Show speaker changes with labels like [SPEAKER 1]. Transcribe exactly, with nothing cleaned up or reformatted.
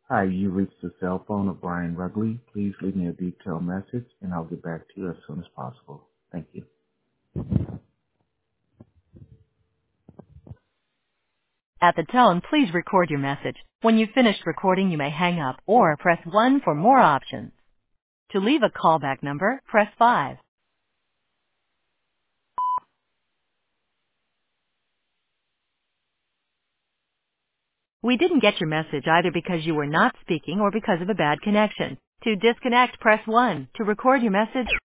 [SPEAKER 1] Hi, you reached the cell phone of Brian Rugley. Please leave me a detailed message, and I'll get back to you as soon as possible. Thank you.
[SPEAKER 2] At the tone, please record your message. When you've finished recording, you may hang up or press one for more options. To leave a callback number, press five. We didn't get your message either because you were not speaking or because of a bad connection. To disconnect, press one. To record your message,